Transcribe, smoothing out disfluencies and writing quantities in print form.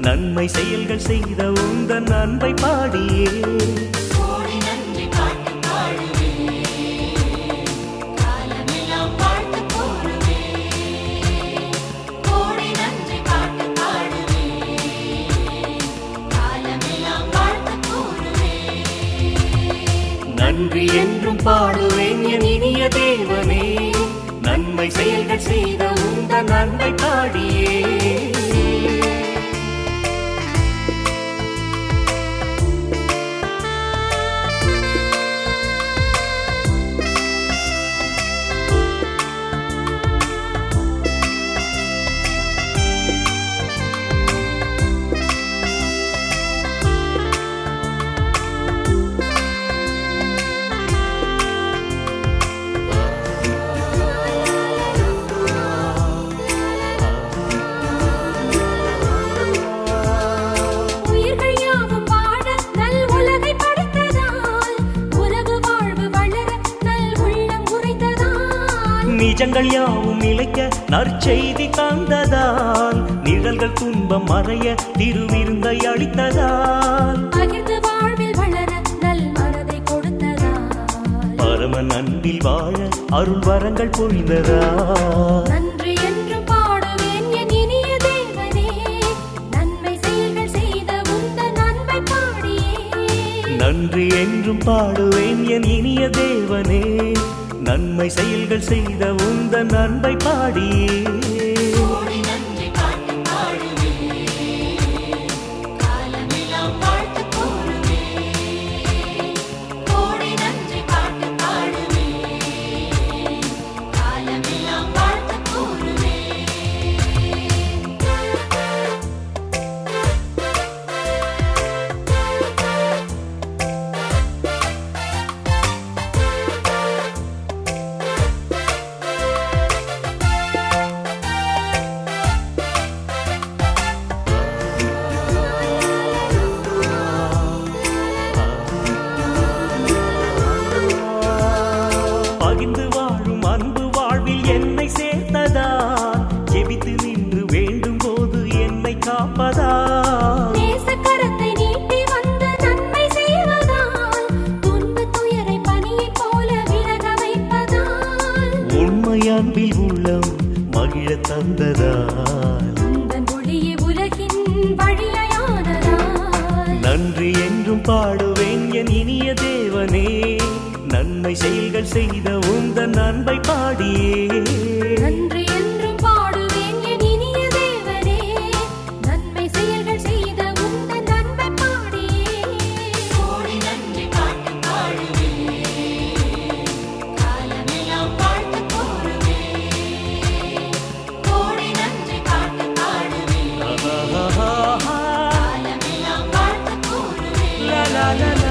நன்மை செயல்கள் செய்த உந்தன் அன்பை பாடியே நன்றி என்றும் பாடுவேன் என் இனிய தேவனே, நன்மை செயல்கள் செய்த உந்தன் அன்பை பாடியே. நிஜங்கள் யாவும் நிலைக்க நற்செய்தி தந்ததால், நிழல்கள் துன்பம் மறைய திருவிருந்தை அளித்ததால், பகிர்ந்து வாழ்வில் வளர நல் மனதை கொடுத்ததால், பரமன் அன்பில் வாழ அருள் வரங்கள் பொழிந்ததால். நன்றி என்றும் பாடுவேன் என் இனிய தேவனே, நன்மை செயல்கள் செய்த உந்தன் அன்பை பாடியே. நன்றி என்றும் பாடுவேன் என் இனிய தேவனே, நன்மை செயல்கள் செய்த உந்தன் அன்பை பாடியே. பகிர்ந்து வாழும் அன்பு வாழ்வில் என்னை சேர்த்ததா, ஜெபித்து நின்று வேண்டும் போது என்னை காப்பதா, நேசக்கரத்தை நீட்டி வந்து நன்மை செய்வதால், துன்ப துயரை பனியைப் போல விலக வைப்பதால், உண்மை அன்பில் உள்ளம் மகிழ தந்ததால், உந்தன் ஒளியே உலகின் வழியானதால். நன்றி என்றும் பாடுவேன் என் இனிய தேவனே, நன்மை செயல்கள் செய்த உந்தன் அன்பை பாடியே. நன்றி என்றும் பாடுவேன் என் இனிய தேவனே, நன்மை செயல்கள் செய்த உந்தன் அன்பை பாடியே. கோடி நன்றி பாட்டு பாடுவேன், காலமெல்லாம் வாழ்த்து கூறுவேன். கோடி நன்றி பாட்டு பாடுவேன், காலமெல்லாம் வாழ்த்து கூறுவேன்.